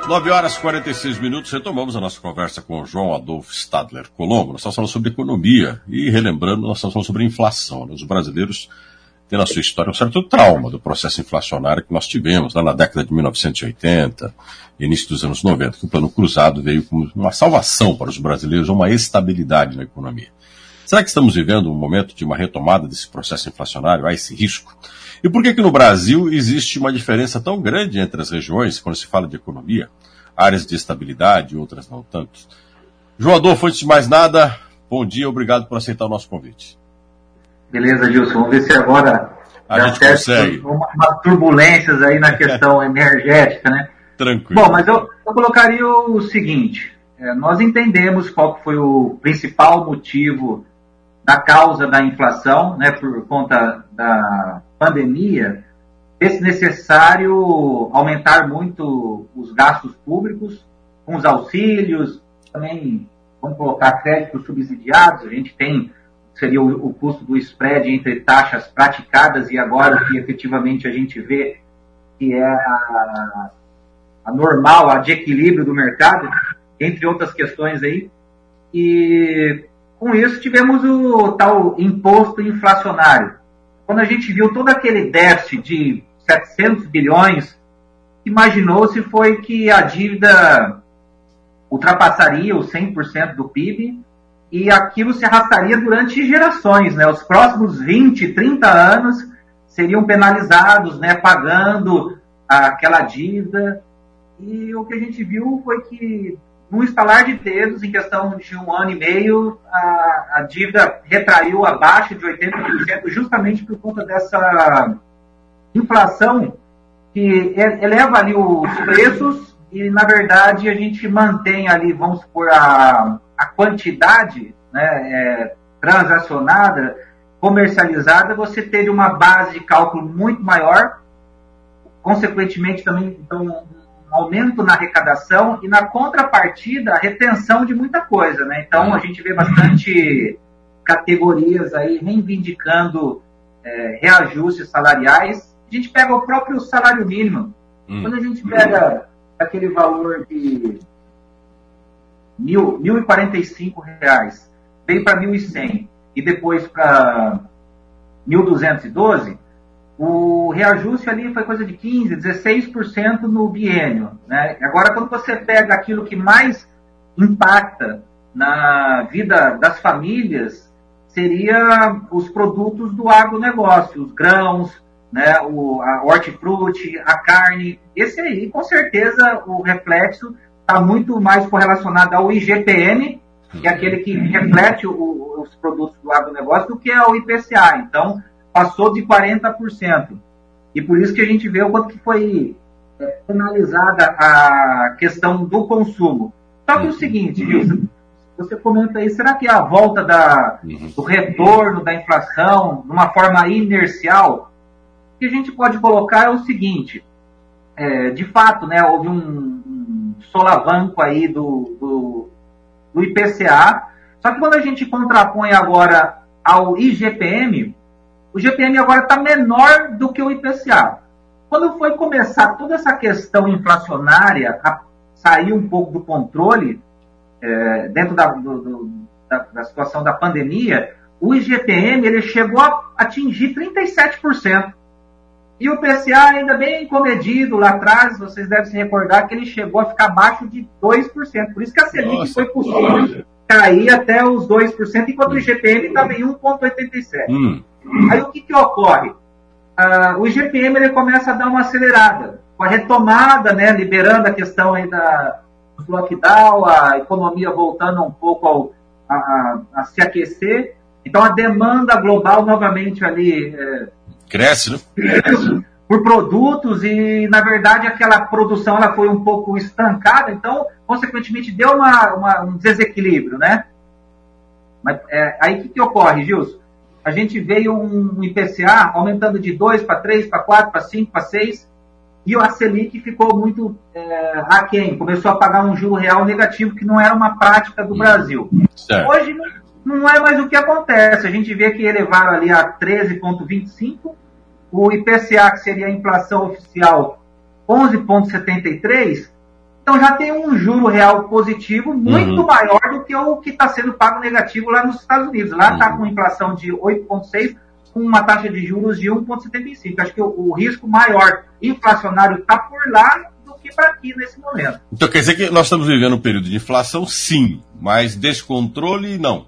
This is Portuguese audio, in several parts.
9h46, retomamos a nossa conversa com o João Adolfo Stadler Colombo. Nós estamos falando sobre economia e, relembrando, nós estamos falando sobre inflação. Os brasileiros têm na sua história um certo trauma do processo inflacionário que nós tivemos lá na década de 1980, início dos anos 90, que o Plano Cruzado veio como uma salvação para os brasileiros, uma estabilidade na economia. Será que estamos vivendo um momento de uma retomada desse processo inflacionário? Há esse risco? E por que no Brasil existe uma diferença tão grande entre as regiões, quando se fala de economia? Áreas de estabilidade e outras não tanto. João Adolfo, antes de mais nada, bom dia, obrigado por aceitar o nosso convite. Beleza, Gilson, vamos ver se agora a gente consegue. Umas turbulências aí na questão energética, né? Tranquilo. Bom, mas eu colocaria o seguinte, nós entendemos qual foi o principal motivo da causa da inflação, né, por conta da pandemia, é necessário aumentar muito os gastos públicos, com os auxílios, também vamos colocar créditos subsidiados, a gente tem, seria o custo do spread entre taxas praticadas e agora o que efetivamente a gente vê que é a normal, a de equilíbrio do mercado, entre outras questões aí, e com isso tivemos o tal imposto inflacionário. Quando a gente viu todo aquele déficit de 700 bilhões, imaginou-se foi que a dívida ultrapassaria os 100% do PIB e aquilo se arrastaria durante gerações, né? Os próximos 20, 30 anos seriam penalizados, né? Pagando aquela dívida. E o que a gente viu foi que, num estalar de dedos, em questão de 1 ano e meio, a dívida retraiu abaixo de 80%, justamente por conta dessa inflação que eleva ali os preços e, na verdade, a gente mantém ali, vamos supor, a quantidade, né, transacionada, comercializada, você teve uma base de cálculo muito maior, consequentemente também, então, um aumento na arrecadação e, na contrapartida, a retenção de muita coisa, né? Então, a gente vê bastante categorias aí reivindicando reajustes salariais. A gente pega o próprio salário mínimo. Quando a gente pega aquele valor de R$ 1.045, veio para 1.100 e depois para 1.212, o reajuste ali foi coisa de 15%, 16% no biênio, né? Agora, quando você pega aquilo que mais impacta na vida das famílias, seria os produtos do agronegócio, os grãos, né, a hortifruti, a carne. Esse aí, com certeza, o reflexo está muito mais correlacionado ao IGPM, que é aquele que reflete os produtos do agronegócio, do que ao IPCA. Então, passou de 40%. E por isso que a gente vê o quanto que foi penalizada a questão do consumo. Só que é o seguinte, Gilson, você comenta aí, será que a volta do retorno da inflação, de uma forma inercial, o que a gente pode colocar é o seguinte, de fato, né, houve um solavanco aí do IPCA, só que quando a gente contrapõe agora ao IGPM, o GPM agora está menor do que o IPCA. Quando foi começar toda essa questão inflacionária a sair um pouco do controle, dentro da situação da pandemia, o IGPM ele chegou a atingir 37%. E o IPCA ainda bem comedido lá atrás, vocês devem se recordar que ele chegou a ficar abaixo de 2%. Por isso que a Selic foi possível cair até os 2%, enquanto o IGPM estava em 1,87%. Aí o que ocorre? O IGPM ele começa a dar uma acelerada. Com a retomada, né, liberando a questão aí do lockdown, a economia voltando um pouco a se aquecer. Então a demanda global novamente ali cresce, né? Por produtos e, na verdade, aquela produção ela foi um pouco estancada, então, consequentemente, deu um desequilíbrio, né? Mas aí o que ocorre, Gilson? A gente veio um IPCA aumentando de 2 para 3, para 4, para 5, para 6, e a Selic ficou muito aquém, começou a pagar um juro real negativo, que não era uma prática do Brasil. Certo. Hoje não é mais o que acontece, a gente vê que elevaram ali a 13,25%, o IPCA, que seria a inflação oficial, 11,73%, Então já tem um juro real positivo muito maior do que o que está sendo pago negativo lá nos Estados Unidos. Lá está com inflação de 8,6%, com uma taxa de juros de 1,75%. Acho que o risco maior inflacionário está por lá do que para aqui nesse momento. Então quer dizer que nós estamos vivendo um período de inflação, sim, mas descontrole, não.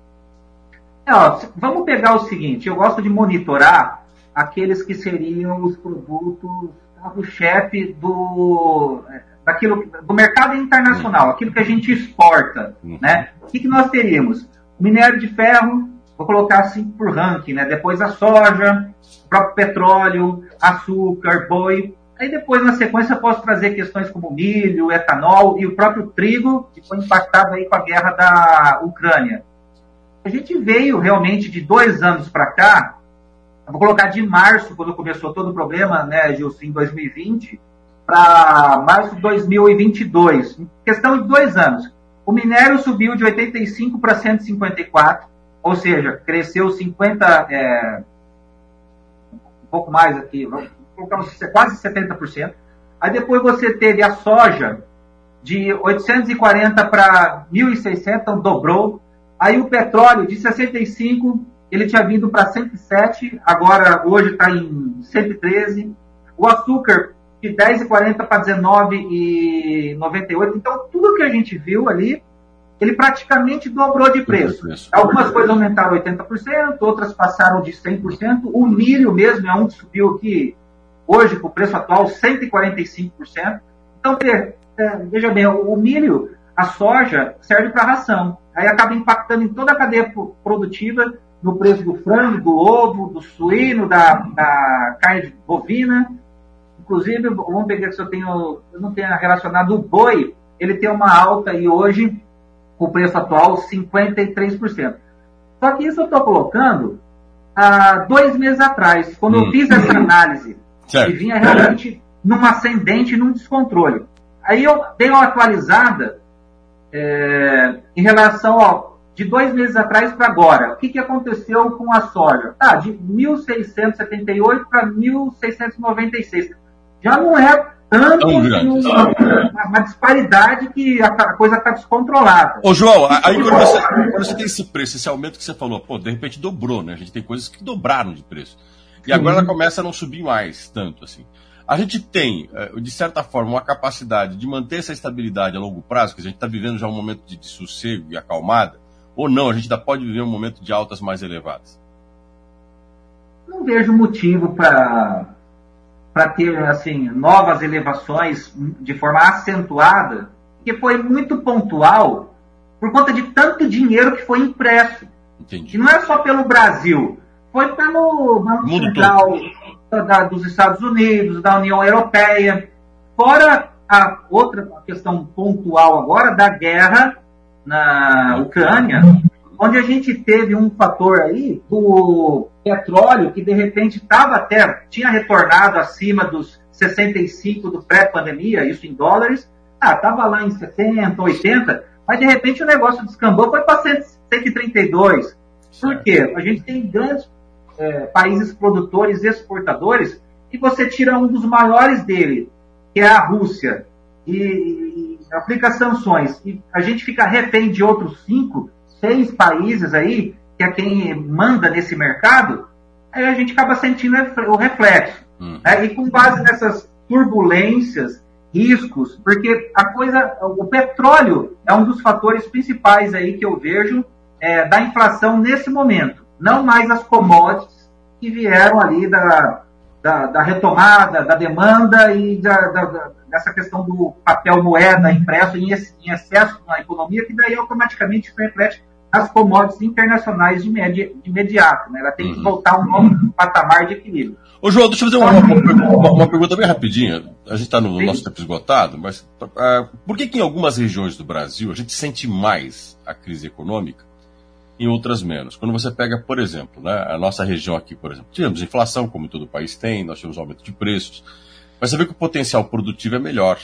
Vamos pegar o seguinte, eu gosto de monitorar aqueles que seriam os produtos carro-chefe do mercado internacional, aquilo que a gente exporta, né? O que nós teríamos? O minério de ferro, vou colocar assim por ranking, né? Depois a soja, o próprio petróleo, açúcar, boi. Aí depois, na sequência, posso trazer questões como milho, etanol e o próprio trigo, que foi impactado aí com a guerra da Ucrânia. A gente veio realmente de 2 anos para cá, eu vou colocar de março, quando começou todo o problema, né, Gilson, em 2020, para março de 2022. Em questão de 2 anos. O minério subiu de 85 para 154, ou seja, cresceu 50, um pouco mais aqui, vamos colocar quase 70%. Aí depois você teve a soja de 840 para 1.600, então dobrou. Aí o petróleo de 65, ele tinha vindo para 107, agora hoje está em 113. O açúcar de 10,40 para 19,98. Então, tudo que a gente viu ali, ele praticamente dobrou de preço. Algumas coisas aumentaram 80%, outras passaram de 100%. O milho mesmo é um que subiu aqui, hoje, com o preço atual, 145%. Então, veja bem, o milho, a soja, serve para ração. Aí acaba impactando em toda a cadeia produtiva, no preço do frango, do ovo, do suíno, da carne bovina. Inclusive, vamos pegar que eu não tenho relacionado o boi, ele tem uma alta aí hoje, com o preço atual, 53%. Só que isso eu estou colocando há 2 meses atrás, quando eu fiz essa análise, que vinha realmente num ascendente, num descontrole. Aí eu dei uma atualizada em relação de 2 meses atrás para agora. O que aconteceu com a soja? De 1.678 para 1.696. Já não é tanto uma disparidade que a coisa está descontrolada. Ô, João, aí quando você tem esse preço, esse aumento que você falou, de repente dobrou, né? A gente tem coisas que dobraram de preço. E agora ela começa a não subir mais tanto, assim. A gente tem, de certa forma, uma capacidade de manter essa estabilidade a longo prazo, que a gente está vivendo já um momento de sossego e acalmada, ou não, a gente ainda pode viver um momento de altas mais elevadas? Não vejo motivo para ter assim, novas elevações de forma acentuada, porque foi muito pontual por conta de tanto dinheiro que foi impresso. Entendi. E não é só pelo Brasil, foi pelo Banco Central dos Estados Unidos, da União Europeia, fora a outra questão pontual agora da guerra na Ucrânia, onde a gente teve um fator aí do petróleo que de repente tinha retornado acima dos 65 do pré-pandemia, isso em dólares, estava lá em 60, 80, mas de repente o negócio descambou, foi para 132. Por quê? A gente tem grandes países produtores e exportadores, e você tira um dos maiores dele, que é a Rússia, e aplica sanções, e a gente fica refém de outros 5, 6 países aí, que é quem manda nesse mercado, aí a gente acaba sentindo o reflexo. E com base nessas turbulências, riscos, porque o petróleo é um dos fatores principais aí que eu vejo da inflação nesse momento. Não mais as commodities que vieram ali da retomada, da demanda e dessa questão do papel moeda impresso em excesso na economia, que daí automaticamente reflete as commodities internacionais de imediato. Né? Ela tem que voltar a um novo patamar de equilíbrio. Ô, João, deixa eu fazer uma pergunta bem rapidinha. A gente está no nosso tempo esgotado, mas por que em algumas regiões do Brasil a gente sente mais a crise econômica, em outras menos? Quando você pega, por exemplo, né, a nossa região aqui, por exemplo, tivemos inflação, como todo o país tem, nós tivemos aumento de preços, mas você vê que o potencial produtivo é melhor.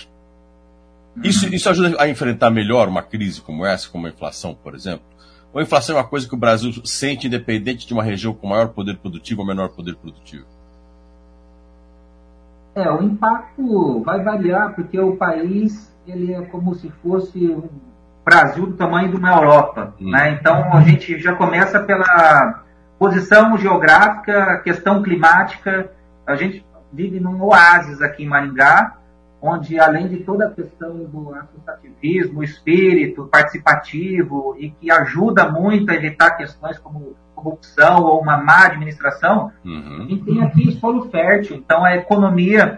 Isso ajuda a enfrentar melhor uma crise como essa, como a inflação, por exemplo? Ou a inflação é uma coisa que o Brasil sente independente de uma região com maior poder produtivo ou menor poder produtivo? O impacto vai variar, porque o país ele é como se fosse um Brasil do tamanho de uma Europa, né? Então a gente já começa pela posição geográfica, questão climática. A gente vive num oásis aqui em Maringá, onde além de toda a questão do associativismo, o espírito participativo e que ajuda muito a evitar questões como corrupção ou uma má administração, a gente tem aqui solo fértil. Então a economia,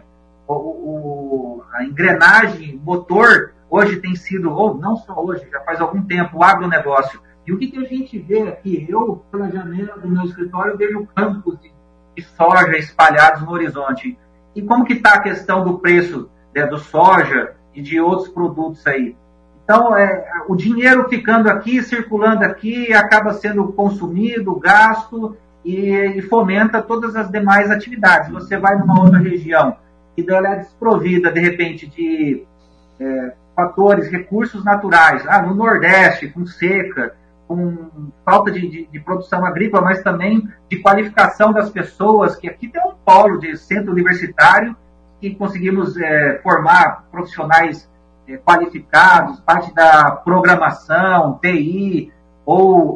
a engrenagem, o motor, hoje tem sido, ou não só hoje, já faz algum tempo, o agronegócio. E o que a gente vê aqui? Eu, pela janela do meu escritório, vejo campos de soja espalhados no horizonte. E como que está a questão do preço do soja e de outros produtos aí? Então, o dinheiro ficando aqui, circulando aqui, acaba sendo consumido, gasto e fomenta todas as demais atividades. Você vai numa outra região que ela é desprovida, de repente, de fatores, recursos naturais. No Nordeste, com seca, com falta de produção agrícola, mas também de qualificação das pessoas, que aqui tem um polo de centro universitário que conseguimos formar profissionais qualificados, parte da programação, TI, ou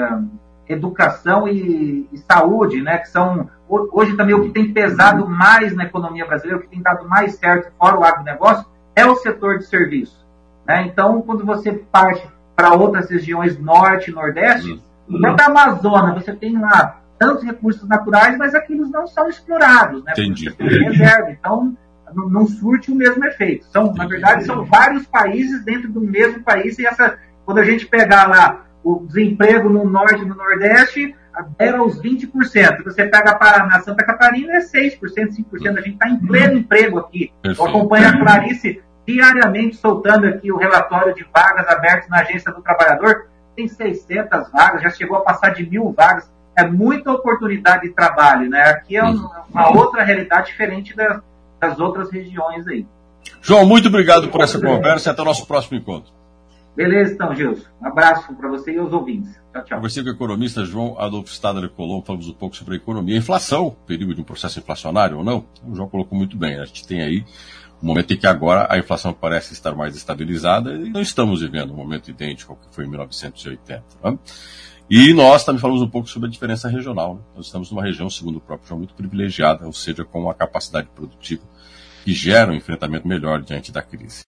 educação e saúde, né, que são hoje também o que tem pesado mais na economia brasileira, o que tem dado mais certo fora o agronegócio, é o setor de serviço, né? Então, quando você parte para outras regiões norte e nordeste, na Amazônia, você tem lá tantos recursos naturais, mas aqueles não são explorados, né? Entendi. Você tem reserva, então não surte o mesmo efeito. Na verdade, são vários países dentro do mesmo país, e quando a gente pegar lá o desemprego no norte e no nordeste, era os 20%. Você pega Paraná, Santa Catarina, é 6%, 5%. A gente está em pleno emprego aqui. Perfeito. Eu acompanho a Clarice diariamente soltando aqui o relatório de vagas abertas na Agência do Trabalhador. Tem 600 vagas, já chegou a passar de 1.000 vagas. É muita oportunidade de trabalho, né? Aqui é uma outra realidade diferente das outras regiões aí. João, muito obrigado por essa conversa e até o nosso próximo encontro. Beleza, então, Gilson. Um abraço para você e aos ouvintes. Tchau, tchau. Conversei com o economista João Adolfo Stadler Colombo, falamos um pouco sobre a economia e inflação, perigo de um processo inflacionário ou não. O João colocou muito bem, a gente tem aí um momento em que agora a inflação parece estar mais estabilizada e não estamos vivendo um momento idêntico ao que foi em 1980. Né? E nós também falamos um pouco sobre a diferença regional. Né? Nós estamos numa região, segundo o próprio João, muito privilegiada, ou seja, com uma capacidade produtiva que gera um enfrentamento melhor diante da crise.